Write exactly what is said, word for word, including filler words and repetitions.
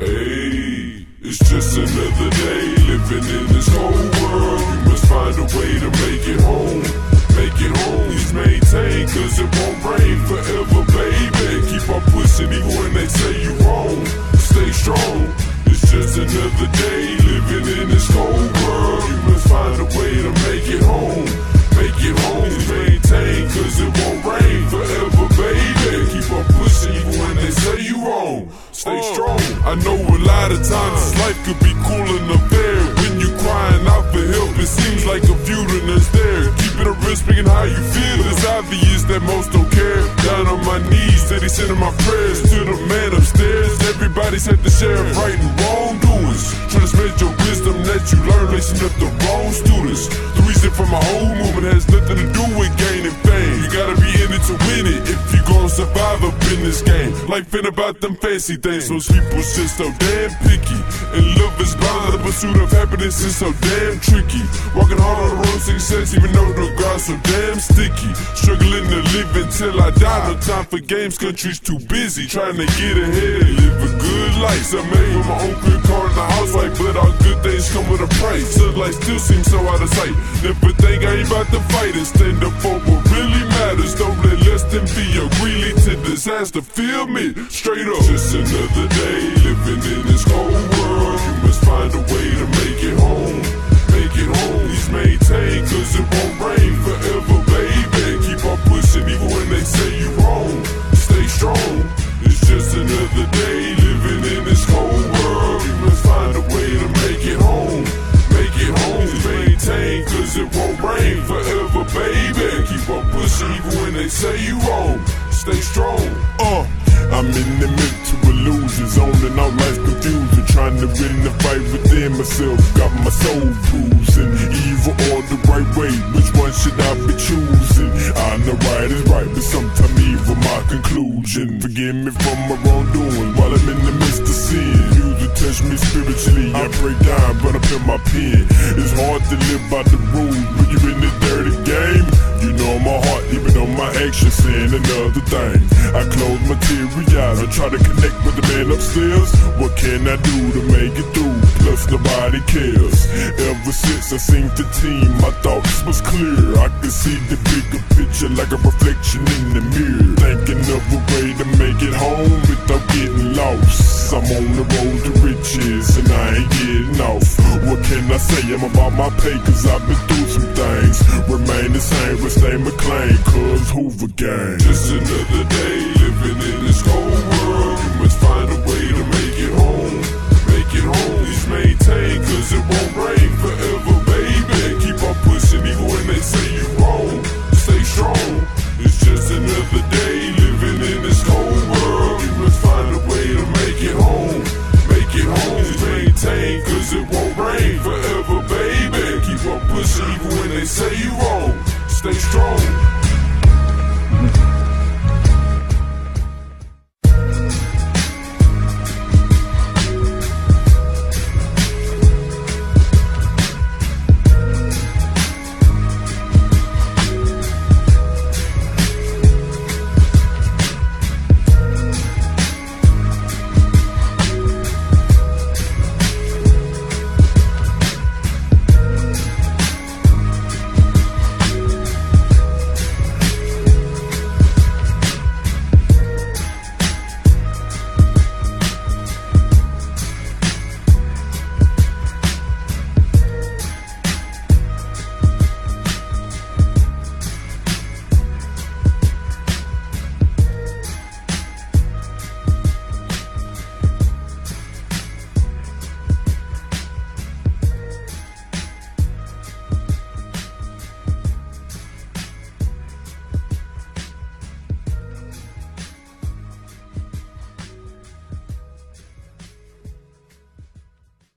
Hey, it's just another day living in this cold world. You must find a way to make it home. Make it home. Please maintain, cause it won't rain forever, baby. Keep on pushing even when they say you wrong. Stay strong. It's just another day living in this cold world. You must find a way to make it home. Make it home. Please maintain, cause it won't rain forever, baby. Keep on pushing even when they say you wrong. Stay strong. I know a lot of times this life could be cool and unfair. When you crying out for help, it seems like a view and it's there. Keep it a real, speaking how you feel. It's obvious that most don't care. Down on my knees, steady sending my prayers to the man upstairs. Everybody's had to share right and wrongdoings. Trying to spread your wisdom that you learn, lacing up the wrong students. The reason for my whole movement has nothing to do with gaining fame. You gotta be in it to win it if you gon' survive up in this game. Life ain't about them fancy things. Most people's just so damn picky. And love is blind, the pursuit of happiness is so damn tricky. Walking hard on the road to success, even though the ground's so damn sticky. Struggling to live until I die. No time for games, country's too busy. Trying to get ahead, live a good life. So I made with my own good car in the house, like, but all good things come with a price. So life still seems so out of sight. Never think I ain't about to fight and stand up for what really matters. Don't let less than be a greedy to disaster. Feel me? Straight up. Just another day living in this cold world. You must find a way to make it home. Make it home. Please maintain, cause it won't rain forever, baby. Keep on pushing even when they say you wrong. Stay strong. It's just another day living in this cold world. You must find a way to make it home. Make it home. Please maintain, cause it won't rain forever, baby. Keep on pushing even when they say you wrong. Stay strong. Uh. I'm in the mental illusions, on and out life's confusing. Trying to win the fight within myself, got my soul bruising. Evil or the right way, which one should I be choosing? I know right is right, but sometimes evil my conclusion. Forgive me for my wrongdoing while I'm in the midst of sin. You to touch me spiritually, I break down, run up in my pen. It's hard to live by the rules when you're in this dirty game. You know my heart, even though my actions saying another thing. I close my tears, I try to connect with the man upstairs. What can I do to make it through? Plus nobody cares. Ever since I seen the team, my thoughts was clear. I could see the bigger picture like a reflection in the mirror. Thinking of a way to make it home without getting lost. I'm on the road to riches and I ain't getting off. What can I say? I'm about my pay cause I've been through some things. Remain the same, but stay McLean cause Hoover gang. Just another day living in this cold world.